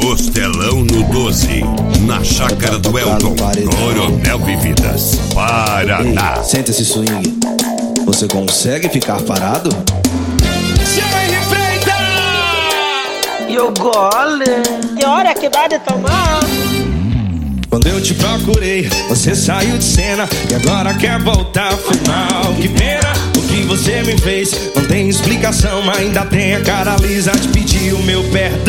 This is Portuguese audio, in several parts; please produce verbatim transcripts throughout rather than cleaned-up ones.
Costelão no doze, na chácara do Elton, Coronel Vividas, Paraná. Ei, senta esse swing. Você consegue ficar parado? E o gole? E hora que vai de tomar? Quando eu te procurei, você saiu de cena e agora quer voltar. Foi mal, que pena o que você me fez. Não tem explicação, mas ainda tem a cara lisa de pedir o meu perdão.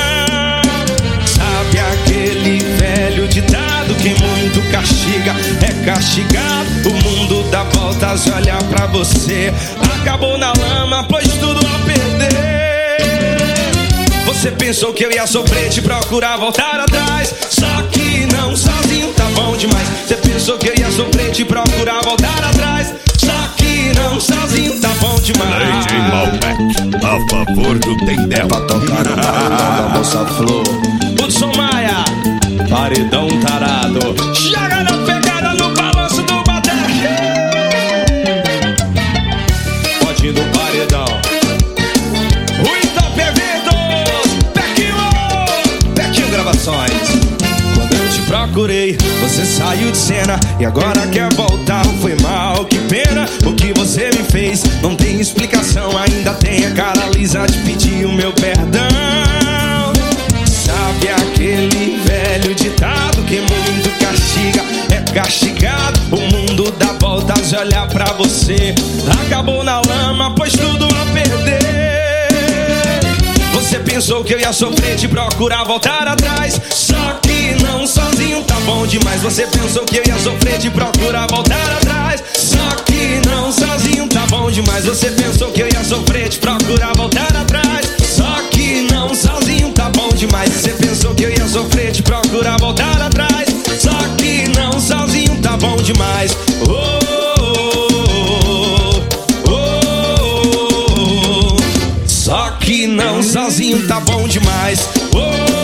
Sabe aquele velho ditado: quem muito castiga é castigado. O mundo dá voltas e olha pra você. Acabou na lama, pôs tudo a perder. Você pensou que eu ia sofrer, te procurar voltar atrás. Só que não, sozinho tá bom demais. Você pensou que eu ia sofrer, te procurar voltar atrás. Só que não, sozinho tá bom demais. D J Malbec, a favor do Tendel. Pra tocar no paredão da Moça Flor. Hudson Maia, paredão tarado. Joga na pegada no balanço do bater. Pode ir no paredão. Quando eu te procurei, você saiu de cena e agora quer voltar. Foi mal, que pena o que você me fez. Não tem explicação, ainda tem a cara lisa de pedir o meu perdão. Sabe aquele velho ditado: quem muito castiga é castigado. O mundo dá voltas e olha pra você. Acabou na lama, pôs tudo a perder. Você pensou que eu ia sofrer, te procurar voltar atrás. Só que não, sozinho tá bom demais. Você pensou que eu ia sofrer, te procurar voltar atrás. Só que não, sozinho tá bom demais. Você pensou que eu ia sofrer, te procurar voltar atrás. Só que não, sozinho tá bom demais. Você pensou que eu ia sofrer, te procurar voltar atrás. Só que não, sozinho tá bom demais. Oh, Só que não, sozinho tá bom demais. Oh,